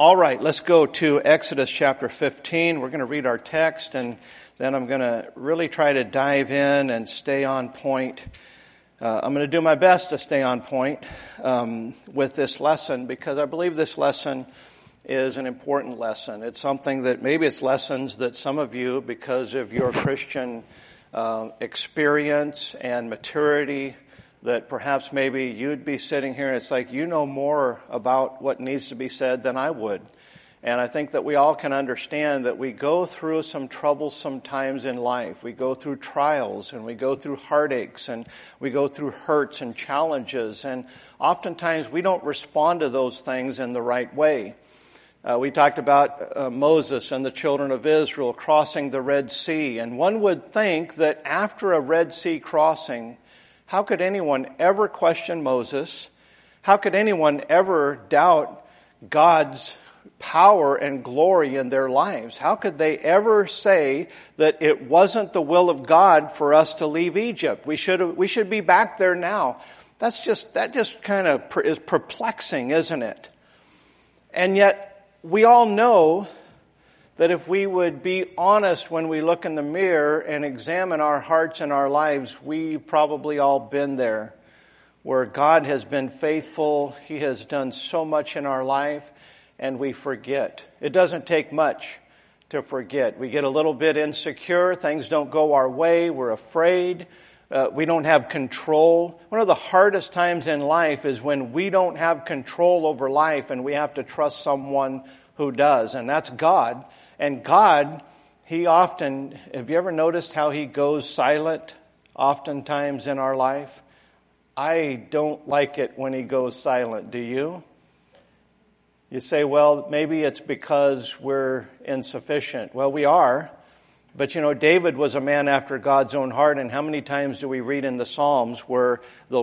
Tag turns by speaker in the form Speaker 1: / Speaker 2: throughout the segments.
Speaker 1: All right, let's go to Exodus chapter 15. We're going to read our text, and then I'm going to really try to dive in and stay on point. I'm going to do my best to stay on point with this lesson, because I believe this lesson is an important lesson. It's something that maybe it's lessons that some of you, because of your Christian experience and maturity, that perhaps maybe you'd be sitting here and it's like you know more about what needs to be said than I would. And I think that we all can understand that we go through some troublesome times in life. We go through trials and we go through heartaches and we go through hurts and challenges. And oftentimes we don't respond to those things in the right way. We talked about Moses and the children of Israel crossing the Red Sea. And one would think that after a Red Sea crossing, how could anyone ever question Moses? How could anyone ever doubt God's power and glory in their lives? How could they ever say that it wasn't the will of God for us to leave Egypt? We should be back there now. That just kind of is perplexing, isn't it? And yet we all know that if we would be honest when we look in the mirror and examine our hearts and our lives, we've probably all been there, where God has been faithful. He has done so much in our life, and we forget. It doesn't take much to forget. We get a little bit insecure. Things don't go our way. We're afraid. We don't have control. One of the hardest times in life is when we don't have control over life and we have to trust someone who does, and that's God. And God, He often, have you ever noticed how He goes silent oftentimes in our life? I don't like it when He goes silent. Do you? You say, well, maybe it's because we're insufficient. Well, we are. But David was a man after God's own heart. And how many times do we read in the Psalms where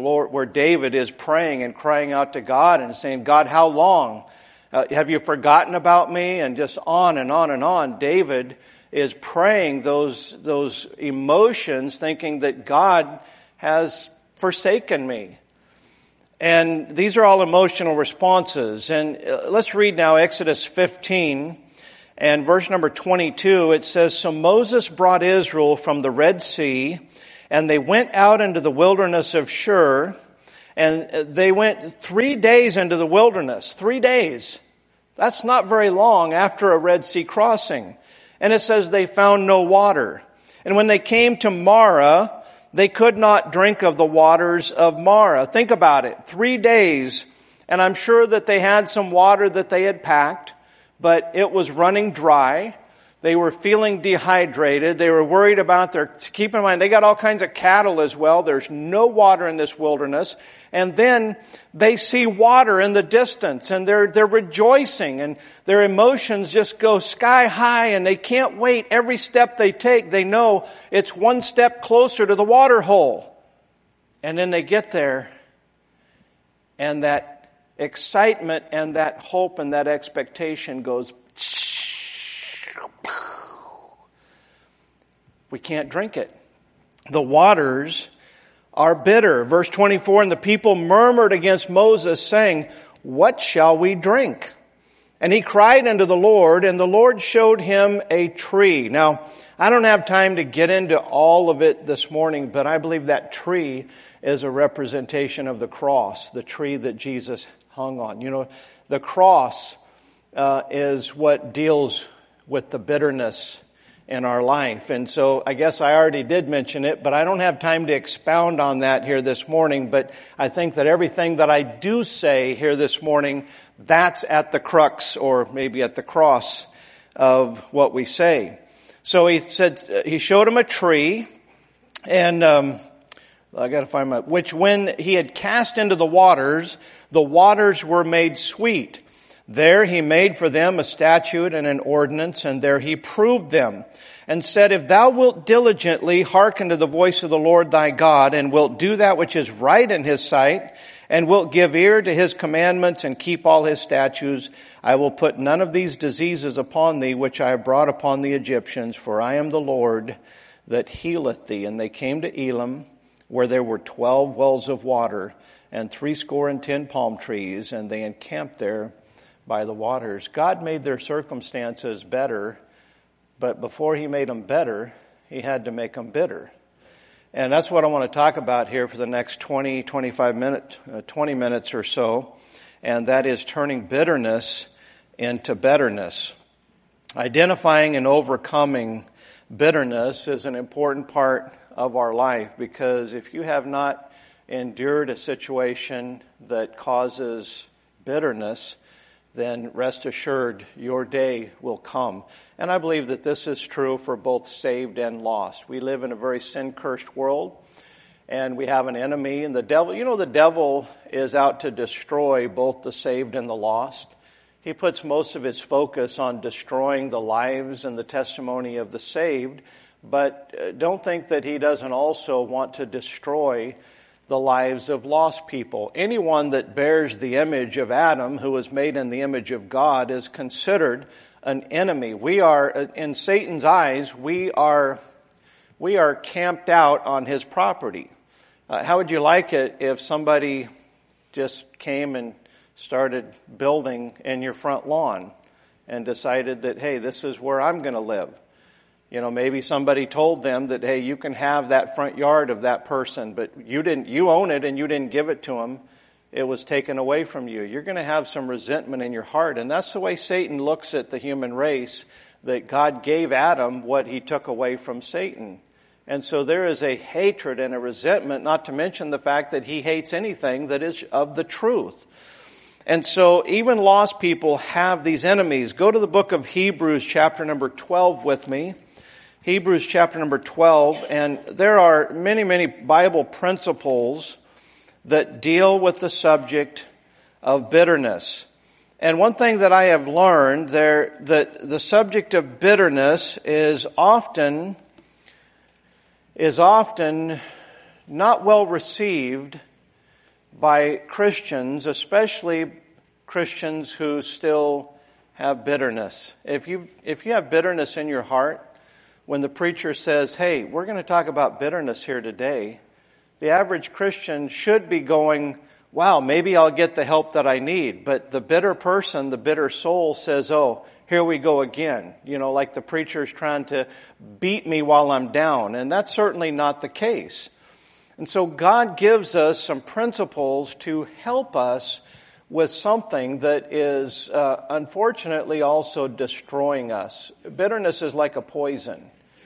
Speaker 1: David is praying and crying out to God and saying, God, how long? Have you forgotten about me? And just on and on and on. David is praying those emotions, thinking that God has forsaken me. And these are all emotional responses. And let's read now Exodus 15 and verse number 22. It says, So Moses brought Israel from the Red Sea, and they went out into the wilderness of Shur. And they went 3 days into the wilderness. 3 days. That's not very long after a Red Sea crossing. And it says they found no water. And when they came to Marah, they could not drink of the waters of Marah. Think about it. 3 days. And I'm sure that they had some water that they had packed, but it was running dry. They were feeling dehydrated. They were worried about keep in mind, they got all kinds of cattle as well. There's no water in this wilderness. And then they see water in the distance and they're rejoicing and their emotions just go sky high and they can't wait. Every step they take, they know it's one step closer to the water hole. And then they get there and that excitement and that hope and that expectation goes, we can't drink it. The waters are bitter. Verse 24, and the people murmured against Moses, saying, What shall we drink? And he cried unto the Lord, and the Lord showed him a tree. Now, I don't have time to get into all of it this morning, but I believe that tree is a representation of the cross, the tree that Jesus hung on. The cross is what deals with the bitterness in our life. And so I guess I already did mention it, but I don't have time to expound on that here this morning. But I think that everything that I do say here this morning, that's at the crux or maybe at the cross of what we say. So he showed him a tree, and I got to find which when he had cast into the waters were made sweet. There he made for them a statute and an ordinance, and there he proved them, and said, If thou wilt diligently hearken to the voice of the Lord thy God, and wilt do that which is right in his sight, and wilt give ear to his commandments, and keep all his statutes, I will put none of these diseases upon thee, which I have brought upon the Egyptians, for I am the Lord that healeth thee. And they came to Elim, where there were 12 wells of water, and 70 palm trees, and they encamped there by the waters. God made their circumstances better, but before he made them better, he had to make them bitter. And that's what I want to talk about here for the next 20 minutes or so, and that is turning bitterness into betterness. Identifying and overcoming bitterness is an important part of our life, because if you have not endured a situation that causes bitterness, then rest assured your day will come. And I believe that this is true for both saved and lost. We live in a very sin-cursed world, and we have an enemy, and the devil, the devil is out to destroy both the saved and the lost. He puts most of his focus on destroying the lives and the testimony of the saved, but don't think that he doesn't also want to destroy the lives of lost people. Anyone that bears the image of Adam, who was made in the image of God, is considered an enemy. We are, in Satan's eyes, we are camped out on his property. How would you like it if somebody just came and started building in your front lawn and decided that, hey, this is where I'm going to live? Maybe somebody told them that, hey, you can have that front yard of that person, but you own it and you didn't give it to them. It was taken away from you. You're going to have some resentment in your heart. And that's the way Satan looks at the human race, that God gave Adam what he took away from Satan. And so there is a hatred and a resentment, not to mention the fact that he hates anything that is of the truth. And so even lost people have these enemies. Go to the book of Hebrews chapter number 12 with me. Hebrews chapter number 12, and there are many, many Bible principles that deal with the subject of bitterness. And one thing that I have learned there, that the subject of bitterness is often not well received by Christians, especially Christians who still have bitterness. If you have bitterness in your heart, when the preacher says, hey, we're going to talk about bitterness here today, the average Christian should be going, wow, maybe I'll get the help that I need. But the bitter person, the bitter soul says, oh, here we go again. Like the preacher's trying to beat me while I'm down. And that's certainly not the case. And so God gives us some principles to help us with something that is unfortunately also destroying us. Bitterness is like a poison.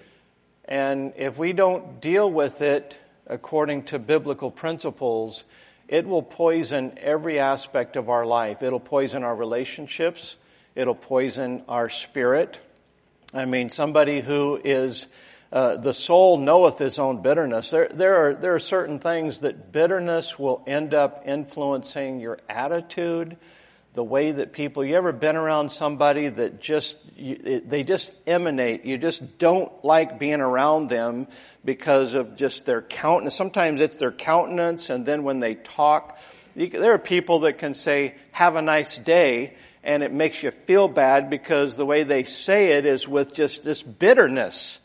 Speaker 1: And if we don't deal with it according to biblical principles, it will poison every aspect of our life. It'll poison our relationships. It'll poison our spirit. Somebody who is, the soul knoweth his own bitterness. There are certain things that bitterness will end up influencing your attitude, the way that people, you ever been around somebody that they just emanate, you just don't like being around them because of just their countenance. Sometimes it's their countenance, and then when they talk, there are people that can say, have a nice day, and it makes you feel bad because the way they say it is with just this bitterness.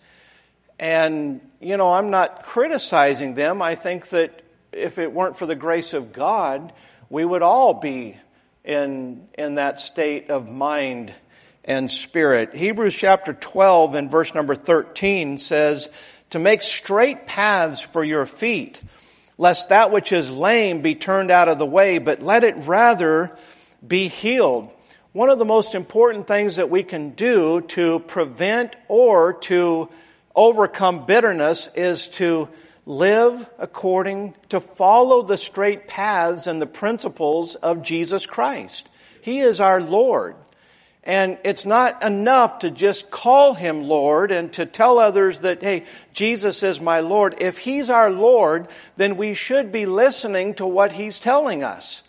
Speaker 1: And, I'm not criticizing them. I think that if it weren't for the grace of God, we would all be in that state of mind and spirit. Hebrews chapter 12 and verse number 13 says, to make straight paths for your feet, lest that which is lame be turned out of the way, but let it rather be healed. One of the most important things that we can do to prevent or to overcome bitterness is to live to follow the straight paths and the principles of Jesus Christ. He is our Lord. And it's not enough to just call Him Lord and to tell others that, hey, Jesus is my Lord. If He's our Lord, then we should be listening to what He's telling us.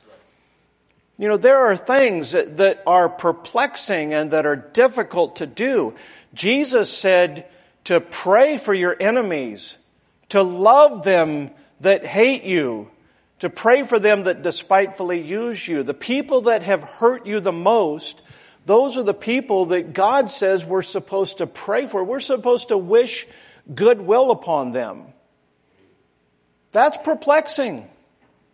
Speaker 1: There are things that are perplexing and that are difficult to do. Jesus said to pray for your enemies, to love them that hate you, to pray for them that despitefully use you. The people that have hurt you the most, those are the people that God says we're supposed to pray for. We're supposed to wish goodwill upon them. That's perplexing.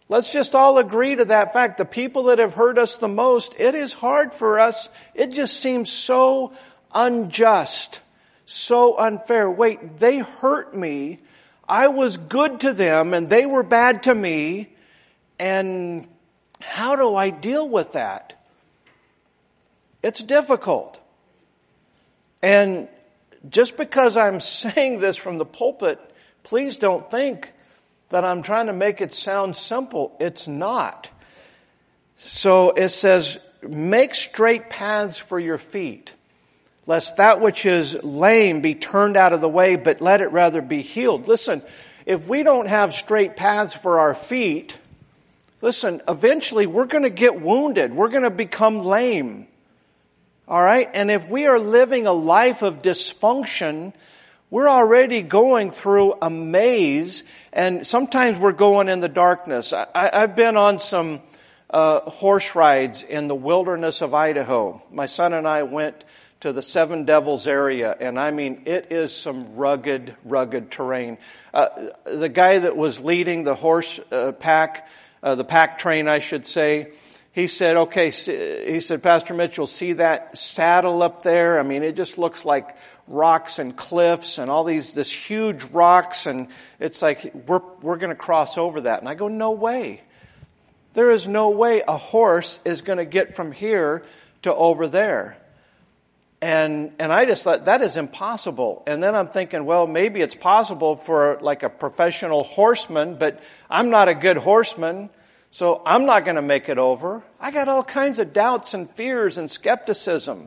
Speaker 1: Let's just all agree to that fact. The people that have hurt us the most, it is hard for us. It just seems so unjust, so unfair. Wait, they hurt me. I was good to them and they were bad to me. And how do I deal with that? It's difficult. And just because I'm saying this from the pulpit, please don't think that I'm trying to make it sound simple. It's not. So it says, make straight paths for your feet, lest that which is lame be turned out of the way, but let it rather be healed. Listen, if we don't have straight paths for our feet, listen, eventually we're going to get wounded. We're going to become lame. All right? And if we are living a life of dysfunction, we're already going through a maze, and sometimes we're going in the darkness. I've been on some horse rides in the wilderness of Idaho. My son and I went to the Seven Devils area, and I mean, it is some rugged terrain. The guy that was leading the horse pack, the pack train, I should say, he said, okay, he said, Pastor Mitchell, see that saddle up there? I mean, it just looks like rocks and cliffs and all this huge rocks, and it's like, we're going to cross over that. And I go, no way. There is no way a horse is going to get from here to over there. And I just thought, that is impossible. And then I'm thinking, well, maybe it's possible for like a professional horseman, but I'm not a good horseman, so I'm not going to make it over. I got all kinds of doubts and fears and skepticism.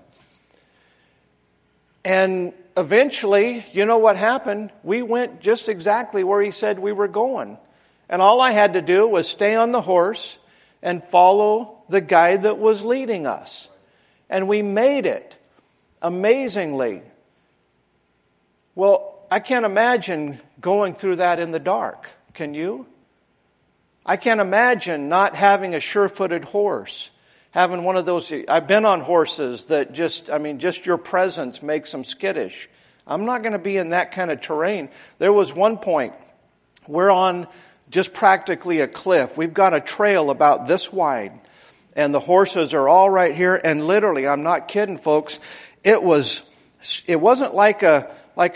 Speaker 1: And eventually, you know what happened? We went just exactly where he said we were going. And all I had to do was stay on the horse and follow the guy that was leading us. And we made it. Amazingly. Well, I can't imagine going through that in the dark. Can you? I can't imagine not having a sure-footed horse. Having one of those, I've been on horses that just your presence makes them skittish. I'm not going to be in that kind of terrain. There was one point, we're on just practically a cliff. We've got a trail about this wide, and the horses are all right here, and literally, I'm not kidding, folks, it wasn't like a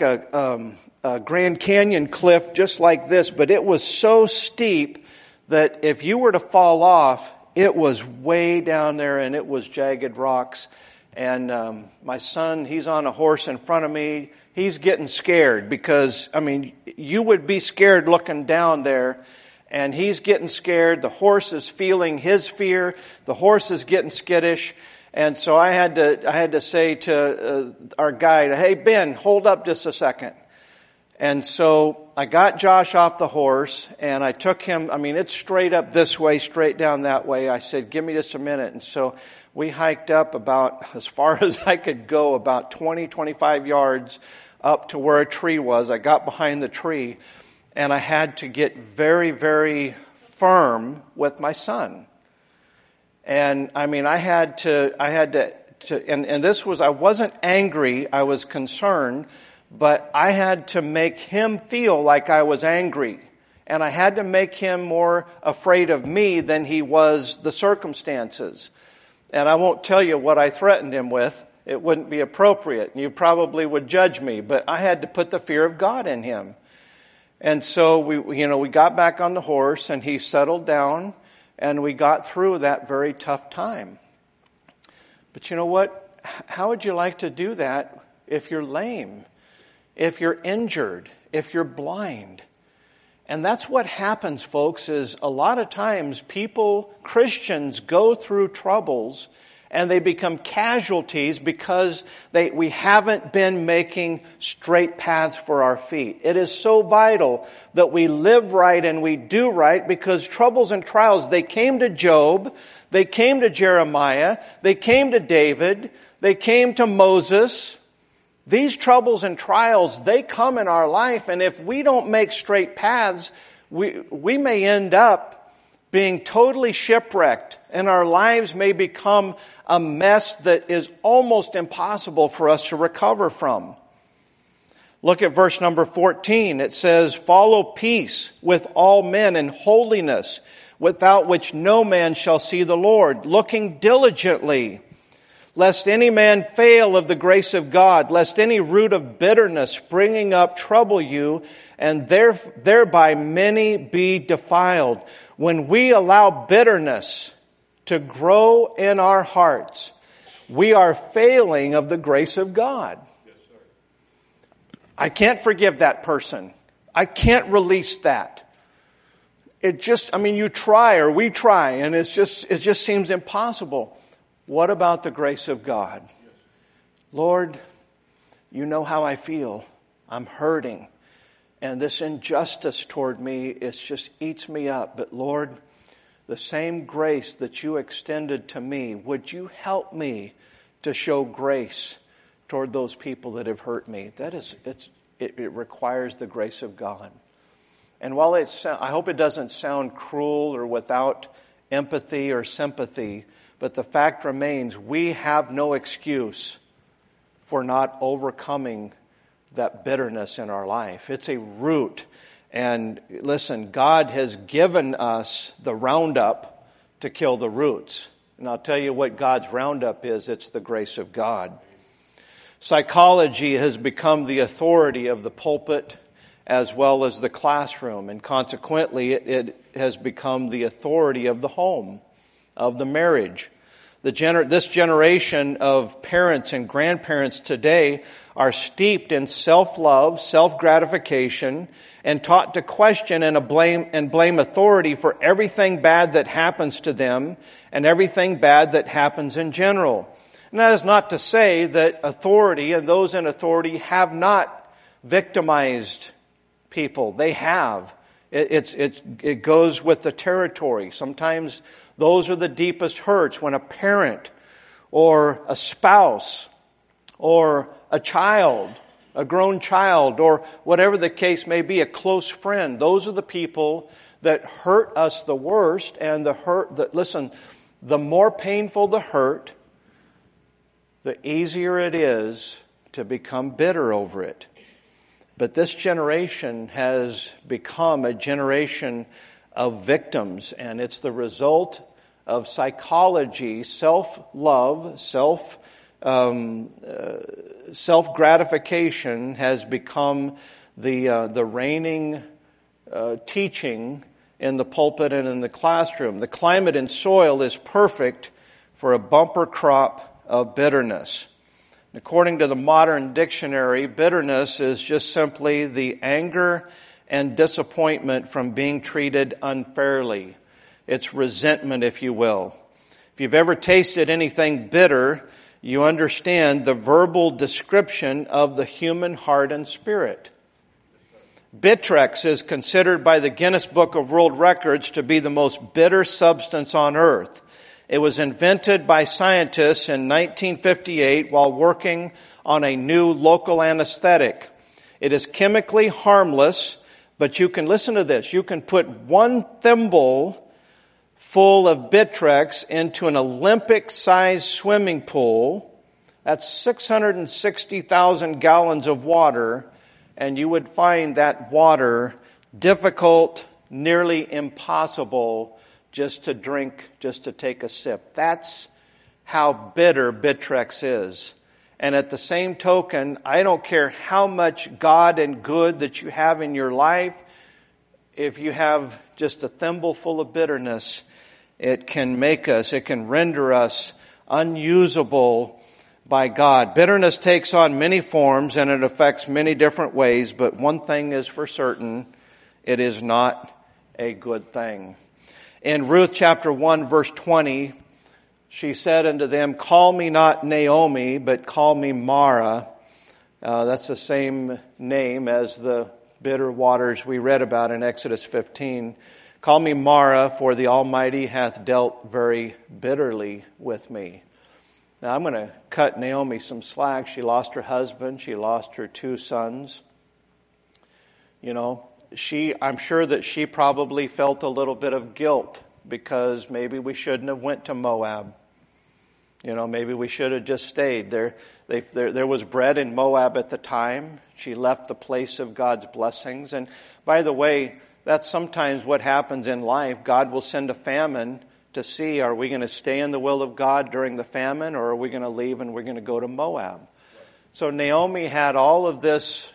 Speaker 1: Grand Canyon cliff just like this, but it was so steep that if you were to fall off, it was way down there and it was jagged rocks. And my son, he's on a horse in front of me. He's getting scared because, you would be scared looking down there. And he's getting scared. The horse is feeling his fear. The horse is getting skittish. And so I had to say to our guide, hey, Ben, hold up just a second. And so I got Josh off the horse and I took him, it's straight up this way, straight down that way. I said, give me just a minute. And so we hiked up about as far as I could go, about 25 yards up to where a tree was. I got behind the tree and I had to get very, very firm with my son. And I had to, and this was, I wasn't angry, I was concerned, but I had to make him feel like I was angry. And I had to make him more afraid of me than he was the circumstances. And I won't tell you what I threatened him with. It wouldn't be appropriate. You probably would judge me, but I had to put the fear of God in him. And so we got back on the horse and he settled down and we got through that very tough time. But you know what? How would you like to do that if you're lame? If you're injured, if you're blind. And that's what happens, folks, is a lot of times Christians go through troubles and they become casualties because we haven't been making straight paths for our feet. It is so vital that we live right and we do right because troubles and trials, they came to Job, they came to Jeremiah, they came to David, they came to Moses. These troubles and trials, they come in our life, and if we don't make straight paths, we may end up being totally shipwrecked, and our lives may become a mess that is almost impossible for us to recover from. Look at verse number 14. It says, follow peace with all men and holiness, without which no man shall see the Lord, looking diligently, lest any man fail of the grace of God, lest any root of bitterness springing up trouble you, and thereby many be defiled. When we allow bitterness to grow in our hearts, we are failing of the grace of God. I can't forgive that person. I can't release that. You try or we try, and it just seems impossible. What about the grace of God? Lord, you know how I feel. I'm hurting. And this injustice toward me, it just eats me up. But Lord, the same grace that you extended to me, would you help me to show grace toward those people that have hurt me? It requires the grace of God. And while I hope it doesn't sound cruel or without empathy or sympathy, but the fact remains, we have no excuse for not overcoming that bitterness in our life. It's a root. And listen, God has given us the Roundup to kill the roots. And I'll tell you what God's Roundup is. It's the grace of God. Psychology has become the authority of the pulpit as well as the classroom. And consequently, it has become the authority of the home, of the marriage. This generation of parents and grandparents today are steeped in self-love, self-gratification, and taught to question and blame authority for everything bad that happens to them and everything bad that happens in general. And that is not to say that authority and those in authority have not victimized people. They have. It goes with the territory. Sometimes those are the deepest hurts when a parent or a spouse or a child, a grown child, or whatever the case may be, a close friend. Those are the people that hurt us the worst. And the more painful the hurt, the easier it is to become bitter over it. But this generation has become a generation of victims, and it's the result of psychology, self-love, self-gratification has become the reigning teaching in the pulpit and in the classroom. The climate and soil is perfect for a bumper crop of bitterness. According to the modern dictionary, bitterness is just simply the anger and disappointment from being treated unfairly. It's resentment, if you will. If you've ever tasted anything bitter, you understand the verbal description of the human heart and spirit. Bitrex is considered by the Guinness Book of World Records to be the most bitter substance on earth. It was invented by scientists in 1958 while working on a new local anesthetic. It is chemically harmless, but you can listen to this. You can put 1 thimble full of Bitrex into an Olympic-sized swimming pool. That's 660,000 gallons of water, and you would find that water difficult, nearly impossible just to drink, just to take a sip. That's how bitter Bitrex is. And at the same token, I don't care how much God and good that you have in your life, if you have just a thimble full of bitterness, it can render us unusable by God. Bitterness takes on many forms and it affects many different ways, but one thing is for certain, it is not a good thing. In Ruth chapter 1 verse 20, she said unto them, "Call me not Naomi, but call me Mara." That's the same name as the bitter waters we read about in Exodus 15. "Call me Mara, for the Almighty hath dealt very bitterly with me." Now I'm going to cut Naomi some slack. She lost her husband. She lost her 2 sons. I'm sure that she probably felt a little bit of guilt because maybe we shouldn't have went to Moab. Maybe we should have just stayed there. There was bread in Moab at the time. She left the place of God's blessings. And by the way, that's sometimes what happens in life. God will send a famine to see, are we going to stay in the will of God during the famine, or are we going to leave and we're going to go to Moab? So Naomi had all of this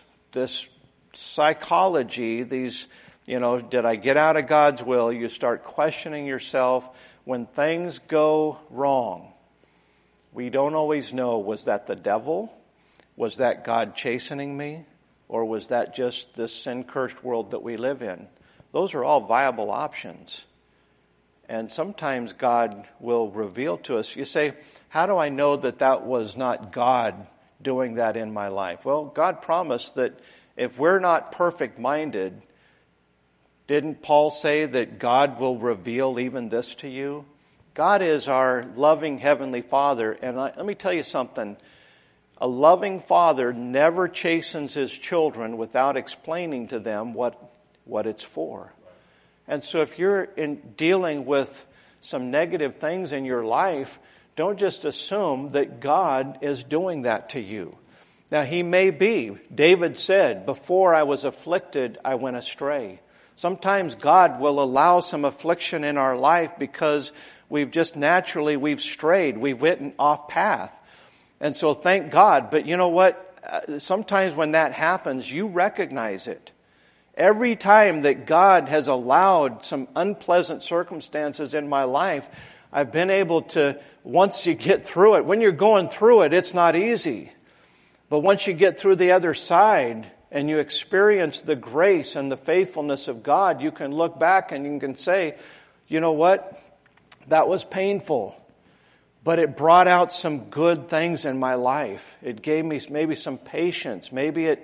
Speaker 1: psychology, these, did I get out of God's will? You start questioning yourself when things go wrong. We don't always know, was that the devil? Was that God chastening me? Or was that just this sin-cursed world that we live in? Those are all viable options. And sometimes God will reveal to us. You say, how do I know that that was not God doing that in my life? Well, God promised that if we're not perfect-minded, didn't Paul say that God will reveal even this to you? God is our loving Heavenly Father. And let me tell you something. A loving father never chastens his children without explaining to them what it's for. And so if you're dealing with some negative things in your life, don't just assume that God is doing that to you. Now, He may be. David said, before I was afflicted, I went astray. Sometimes God will allow some affliction in our life because we've strayed. We've went off path. And so thank God. But you know what? Sometimes when that happens, you recognize it. Every time that God has allowed some unpleasant circumstances in my life, I've been able to, once you get through it, when you're going through it, it's not easy. But once you get through the other side and you experience the grace and the faithfulness of God, you can look back and you can say, you know what? That was painful. But it brought out some good things in my life. It gave me maybe some patience. Maybe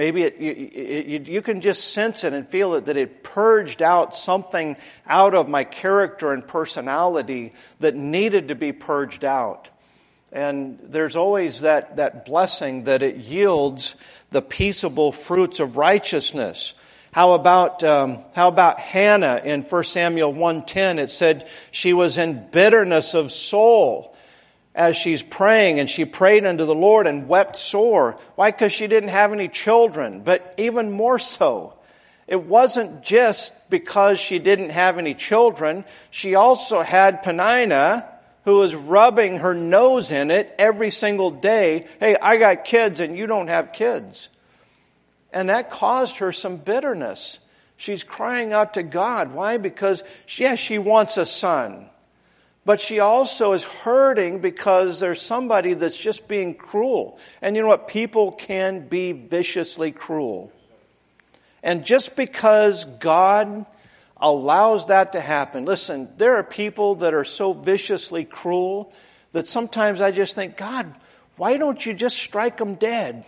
Speaker 1: you can just sense it and feel it, that it purged out something out of my character and personality that needed to be purged out. And there's always that blessing that it yields the peaceable fruits of righteousness. How about Hannah in 1 Samuel 1:10? It said she was in bitterness of soul as she's praying, and she prayed unto the Lord and wept sore. Why? Because she didn't have any children. But even more so, it wasn't just because she didn't have any children. She also had Peninnah, who was rubbing her nose in it every single day. Hey, I got kids and you don't have kids. And that caused her some bitterness. She's crying out to God. Why? Because, yes, she wants a son. But she also is hurting because there's somebody that's just being cruel. And you know what? People can be viciously cruel. And just because God allows that to happen, listen, there are people that are so viciously cruel that sometimes I just think, God, why don't you just strike them dead?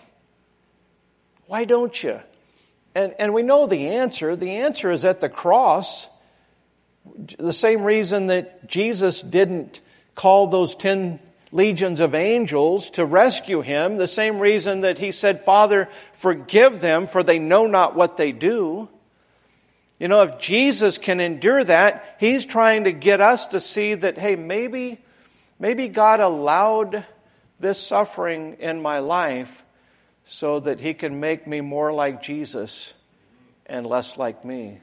Speaker 1: Why don't you? And we know the answer. The answer is at the cross. The same reason that Jesus didn't call those 10 legions of angels to rescue him. The same reason that he said, Father, forgive them, for they know not what they do. You know, if Jesus can endure that, He's trying to get us to see that, hey, maybe God allowed this suffering in my life so that He can make me more like Jesus and less like me.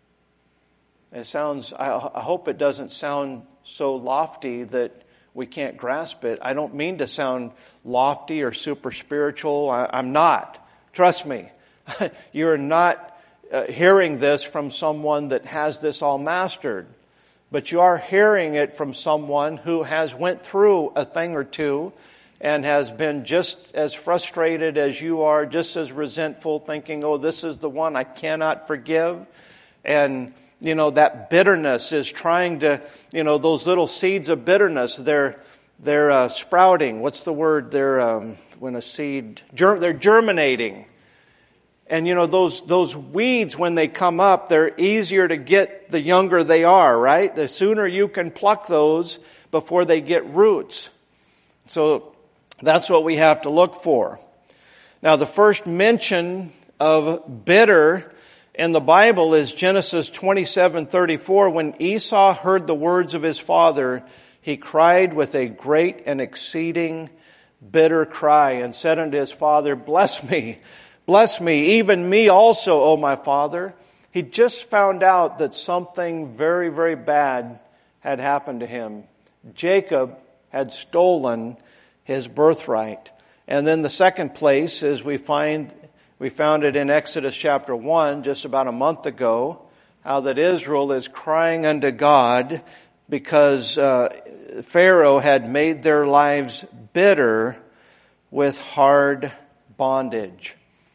Speaker 1: It sounds, I hope it doesn't sound so lofty that we can't grasp it. I don't mean to sound lofty or super spiritual. I'm not. Trust me. You're not hearing this from someone that has this all mastered. But you are hearing it from someone who has went through a thing or two and has been just as frustrated as you are, just as resentful, thinking, oh, this is the one I cannot forgive. And you know, that bitterness is trying to, those little seeds of bitterness, they're sprouting. What's the word? When a seed, they're germinating. And those weeds, when they come up, they're easier to get the younger they are, right? The sooner you can pluck those before they get roots. So that's what we have to look for. Now, the first mention of bitter in the Bible is Genesis 27:34. When Esau heard the words of his father, he cried with a great and exceeding bitter cry, and said unto his father, Bless me, even me also, O my father. He just found out that something very, very bad had happened to him. Jacob had stolen his birthright. And then the second place is we found it in Exodus chapter 1 just about a month ago, how that Israel is crying unto God because Pharaoh had made their lives bitter with hard bondage.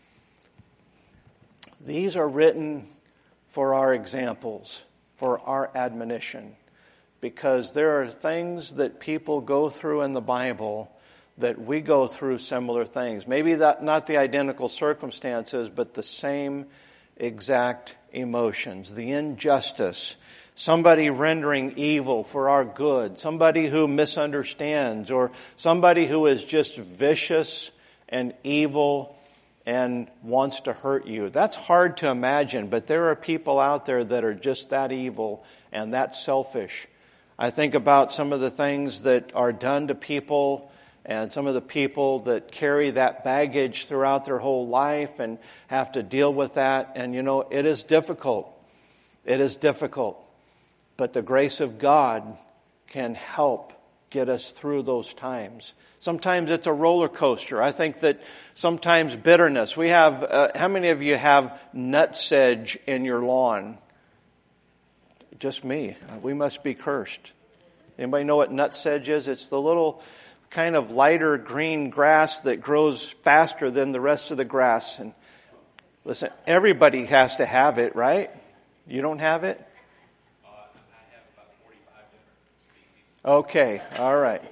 Speaker 1: These are written for our examples, for our admonition, because there are things that people go through in the Bible that we go through similar things. Maybe not the identical circumstances, but the same exact emotions. The injustice, somebody rendering evil for our good, somebody who misunderstands, or somebody who is just vicious and evil and wants to hurt you. That's hard to imagine, but there are people out there that are just that evil and that selfish. I think about some of the things that are done to people and some of the people that carry that baggage throughout their whole life and have to deal with that. And it is difficult. It is difficult. But the grace of God can help get us through those times. Sometimes it's a roller coaster. I think that sometimes bitterness. We have, how many of you have nutsedge in your lawn? Just me. We must be cursed. Anybody know what nutsedge is? It's the little kind of lighter green grass that grows faster than the rest of the grass. And listen, everybody has to have it, right? You don't have it?
Speaker 2: I have about 45 different species.
Speaker 1: Okay, all right.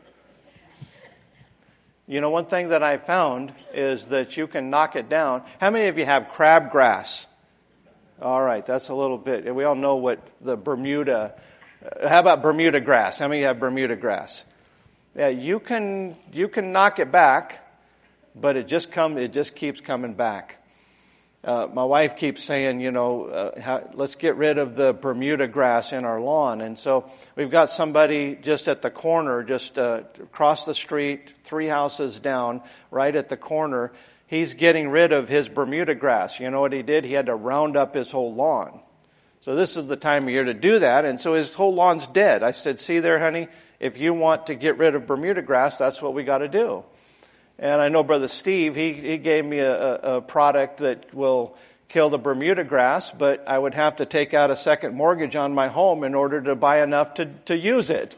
Speaker 1: One thing that I found is that you can knock it down. How many of you have crabgrass? All right, that's a little bit. We all know what the Bermuda. How about Bermuda grass? How many of you have Bermuda grass? Yeah, you can knock it back, but it just keeps coming back. My wife keeps saying, let's get rid of the Bermuda grass in our lawn. And so we've got somebody just at the corner, just across the street, 3 houses down, right at the corner. He's getting rid of his Bermuda grass. You know what he did? He had to round up his whole lawn. So this is the time of year to do that. And so his whole lawn's dead. I said, see there, honey, if you want to get rid of Bermuda grass, that's what we got to do. And I know Brother Steve, he gave me a product that will kill the Bermuda grass, but I would have to take out a second mortgage on my home in order to buy enough to use it.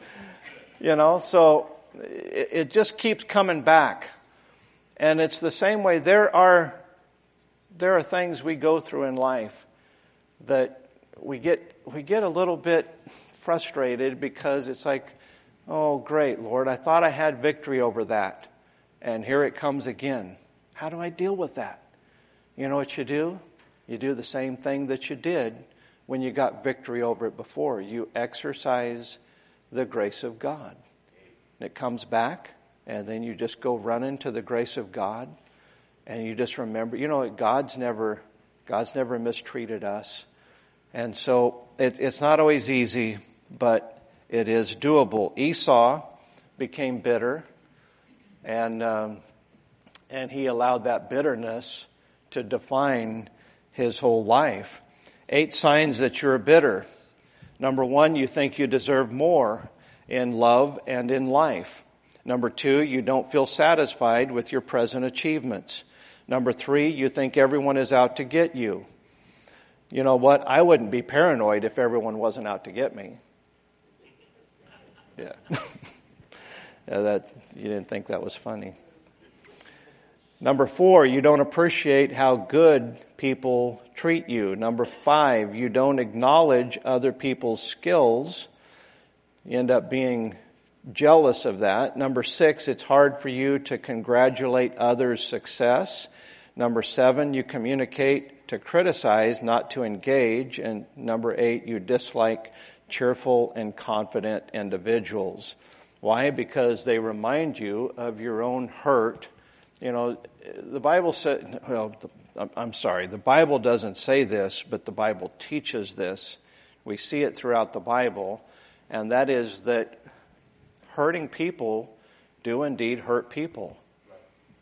Speaker 1: So it just keeps coming back. And it's the same way. There are things we go through in life that we get a little bit frustrated because it's like, oh, great, Lord, I thought I had victory over that. And here it comes again. How do I deal with that? You know what you do? You do the same thing that you did when you got victory over it before. You exercise the grace of God. It comes back, and then you just go run into the grace of God, and you just remember, God's never mistreated us. And so it's not always easy, but it is doable. Esau became bitter. And he allowed that bitterness to define his whole life. 8 signs that you're bitter. Number 1, you think you deserve more in love and in life. Number 2, you don't feel satisfied with your present achievements. Number 3, you think everyone is out to get you. You know what? I wouldn't be paranoid if everyone wasn't out to get me. Yeah. That you didn't think that was funny. Number 4, you don't appreciate how good people treat you. Number 5, you don't acknowledge other people's skills. You end up being jealous of that. Number 6, it's hard for you to congratulate others' success. Number 7, you communicate to criticize, not to engage. And number 8, you dislike cheerful and confident individuals. Why? Because they remind you of your own hurt. The Bible said, the Bible doesn't say this, but the Bible teaches this. We see it throughout the Bible, and that is that hurting people do indeed hurt people.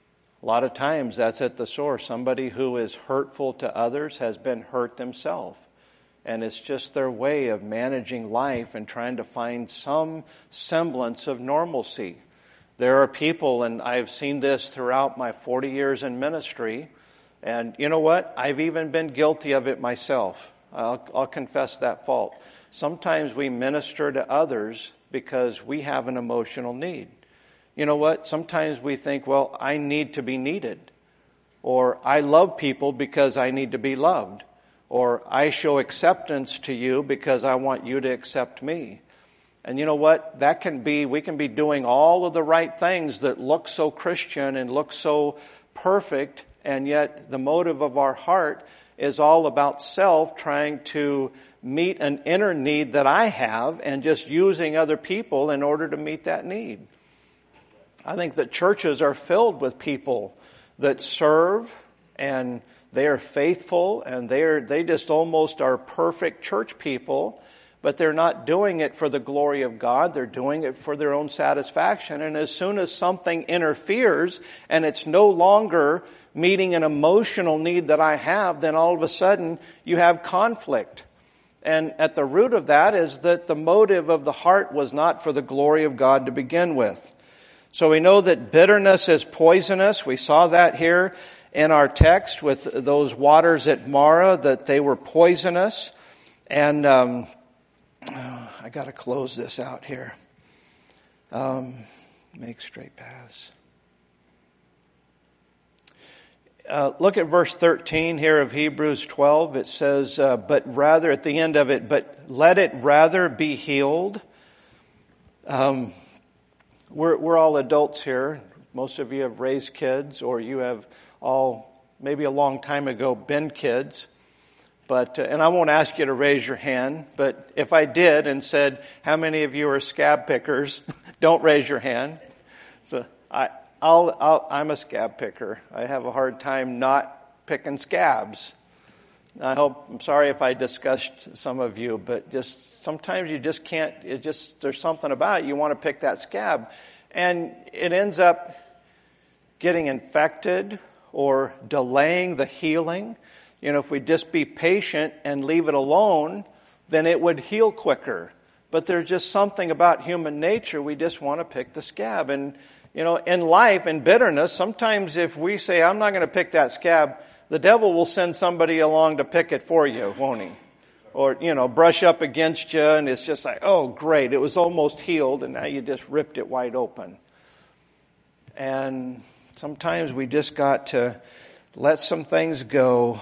Speaker 1: A lot of times that's at the source. Somebody who is hurtful to others has been hurt themselves. And it's just their way of managing life and trying to find some semblance of normalcy. There are people, and I've seen this throughout my 40 years in ministry, and you know what? I've even been guilty of it myself. I'll confess that fault. Sometimes we minister to others because we have an emotional need. You know what? Sometimes we think, well, I need to be needed. Or I love people because I need to be loved. Or I show acceptance to you because I want you to accept me. And you know what? We can be doing all of the right things that look so Christian and look so perfect, and yet the motive of our heart is all about self, trying to meet an inner need that I have and just using other people in order to meet that need. I think that churches are filled with people that serve and they are faithful and they just almost are perfect church people, but they're not doing it for the glory of God. They're doing it for their own satisfaction. And as soon as something interferes and it's no longer meeting an emotional need that I have, then all of a sudden you have conflict. And at the root of that is that the motive of the heart was not for the glory of God to begin with. So we know that bitterness is poisonous. We saw that here in our text with those waters at Marah, that they were poisonous. And I got to close this out here. Make straight paths. Look at verse 13 here of Hebrews 12. It says, but rather, at the end of it, but let it rather be healed. We're all adults here. Most of you have raised kids, or you have all, maybe a long time ago, been kids. But and I won't ask you to raise your hand, but if I did and said, how many of you are scab pickers? Don't raise your hand. So I'm a scab picker. I have a hard time not picking scabs. I'm sorry if I disgust some of you, but just sometimes you just can't, there's something about it. You want to pick that scab. And it ends up getting infected or delaying the healing. You know, if we just be patient and leave it alone, then it would heal quicker. But there's just something about human nature. We just want to pick the scab. And, you know, in life, in bitterness, sometimes if we say, I'm not going to pick that scab, the devil will send somebody along to pick it for you, won't he? Or, you know, brush up against you, and it's just like, oh, great, it was almost healed, and now you just ripped it wide open. And sometimes we just got to let some things go.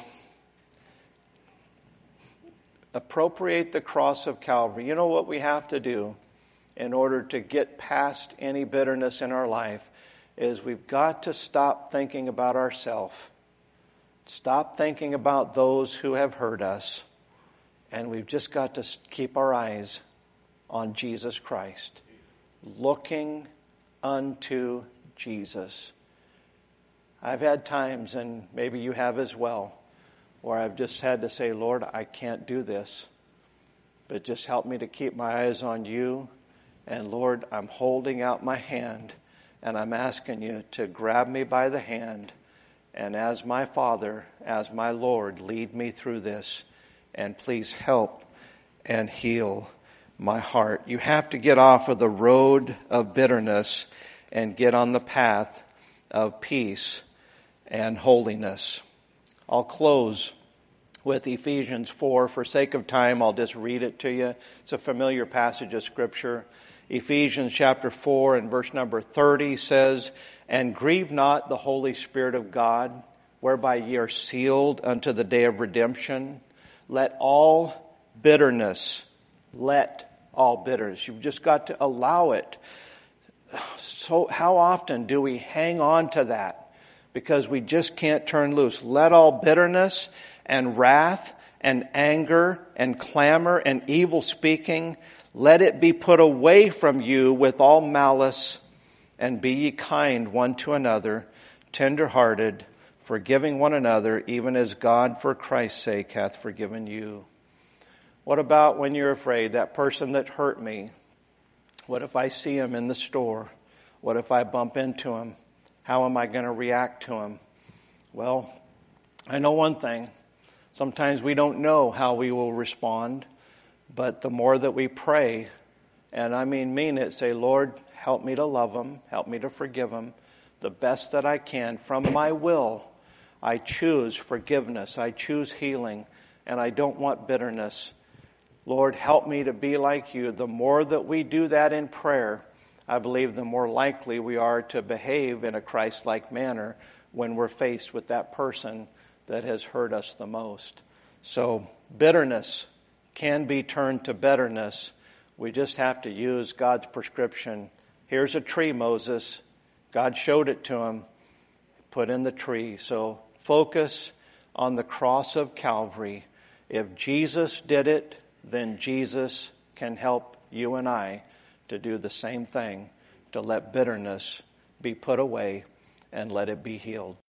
Speaker 1: Appropriate the cross of Calvary. You know what we have to do in order to get past any bitterness in our life is we've got to stop thinking about ourselves. Stop thinking about those who have hurt us. And we've just got to keep our eyes on Jesus Christ. Looking unto Jesus. I've had times, and maybe you have as well, where I've just had to say, Lord, I can't do this. But just help me to keep my eyes on you. And Lord, I'm holding out my hand, and I'm asking you to grab me by the hand. And as my Father, as my Lord, lead me through this. And please help and heal my heart. You have to get off of the road of bitterness and get on the path of peace and holiness. I'll close with Ephesians 4. For sake of time, I'll just read it to you. It's a familiar passage of Scripture. Ephesians chapter 4 and verse number 30 says, and grieve not the Holy Spirit of God, whereby ye are sealed unto the day of redemption. Let all bitterness, you've just got to allow it. So how often do we hang on to that? Because we just can't turn loose. Let all bitterness and wrath and anger and clamor and evil speaking, let it be put away from you with all malice, and be ye kind one to another, tender-hearted, forgiving one another, even as God for Christ's sake hath forgiven you. What about when you're afraid, that person that hurt me? What if I see him in the store? What if I bump into him? How am I going to react to him? Well, I know one thing. Sometimes we don't know how we will respond, but the more that we pray, and I mean it, say, Lord, help me to love him, help me to forgive him the best that I can. From my will, I choose forgiveness, I choose healing, and I don't want bitterness. Lord, help me to be like you. The more that we do that in prayer, I believe the more likely we are to behave in a Christ-like manner when we're faced with that person that has hurt us the most. So bitterness can be turned to betterness. We just have to use God's prescription. Here's a tree, Moses. God showed it to him. Put in the tree. So focus on the cross of Calvary. If Jesus did it, then Jesus can help you and I to do the same thing, to let bitterness be put away and let it be healed.